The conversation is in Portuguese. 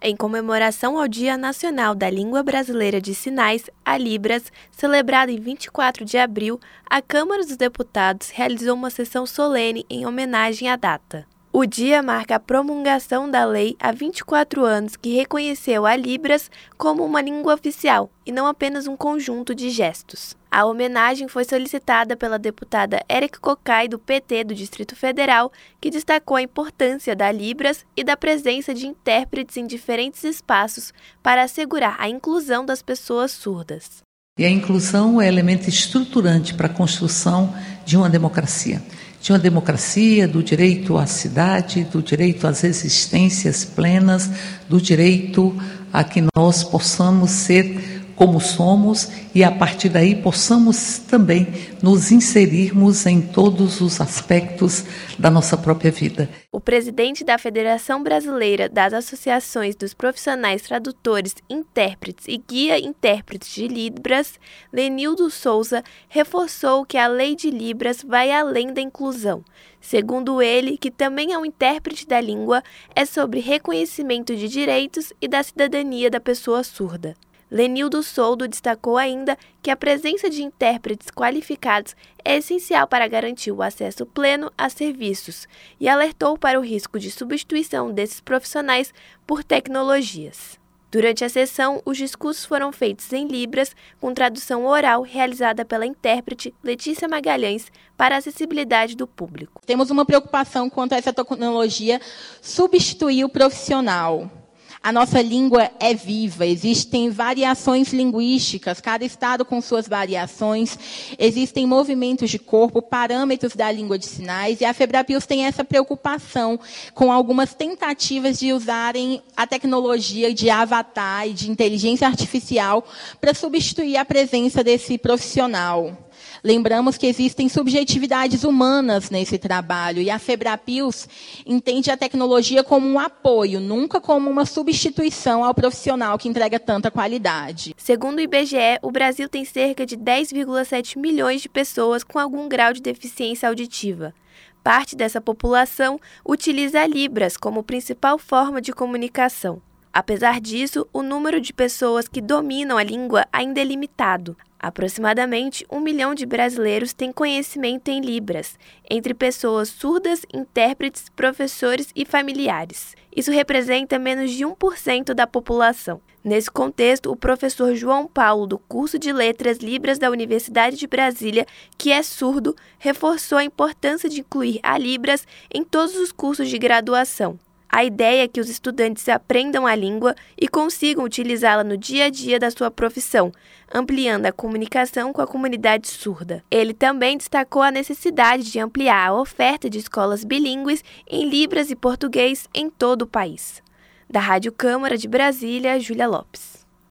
Em comemoração ao Dia Nacional da Língua Brasileira de Sinais, a Libras, celebrado em 24 de abril, a Câmara dos Deputados realizou uma sessão solene em homenagem à data. O dia marca a promulgação da lei há 24 anos que reconheceu a Libras como uma língua oficial e não apenas um conjunto de gestos. A homenagem foi solicitada pela deputada Érica Cocai, do PT do Distrito Federal, que destacou a importância da Libras e da presença de intérpretes em diferentes espaços para assegurar a inclusão das pessoas surdas. E a inclusão é elemento estruturante para a construção de uma democracia. De uma democracia, do direito à cidade, do direito às existências plenas, do direito a que nós possamos ser como somos e a partir daí possamos também nos inserirmos em todos os aspectos da nossa própria vida. O presidente da Federação Brasileira das Associações dos Profissionais Tradutores, Intérpretes e Guia-Intérpretes de Libras, Lenildo Souza, reforçou que a Lei de Libras vai além da inclusão. Segundo ele, que também é um intérprete da língua, é sobre reconhecimento de direitos e da cidadania da pessoa surda. Lenildo Souza destacou ainda que a presença de intérpretes qualificados é essencial para garantir o acesso pleno a serviços e alertou para o risco de substituição desses profissionais por tecnologias. Durante a sessão, os discursos foram feitos em Libras, com tradução oral realizada pela intérprete Letícia Magalhães para a acessibilidade do público. Temos uma preocupação quanto a essa tecnologia substituir o profissional. A nossa língua é viva, existem variações linguísticas, cada estado com suas variações, existem movimentos de corpo, parâmetros da língua de sinais, e a FEBRAPILS tem essa preocupação com algumas tentativas de usarem a tecnologia de avatar e de inteligência artificial para substituir a presença desse profissional. Lembramos que existem subjetividades humanas nesse trabalho e a FEBRAPILS entende a tecnologia como um apoio, nunca como uma substituição ao profissional que entrega tanta qualidade. Segundo o IBGE, o Brasil tem cerca de 10,7 milhões de pessoas com algum grau de deficiência auditiva. Parte dessa população utiliza a Libras como principal forma de comunicação. Apesar disso, o número de pessoas que dominam a língua ainda é limitado. Aproximadamente 1 milhão de brasileiros têm conhecimento em Libras, entre pessoas surdas, intérpretes, professores e familiares. Isso representa menos de 1% da população. Nesse contexto, o professor João Paulo, do curso de Letras Libras da Universidade de Brasília, que é surdo, reforçou a importância de incluir a Libras em todos os cursos de graduação. A ideia é que os estudantes aprendam a língua e consigam utilizá-la no dia a dia da sua profissão, ampliando a comunicação com a comunidade surda. Ele também destacou a necessidade de ampliar a oferta de escolas bilíngues em Libras e português em todo o país. Da Rádio Câmara de Brasília, Júlia Lopes.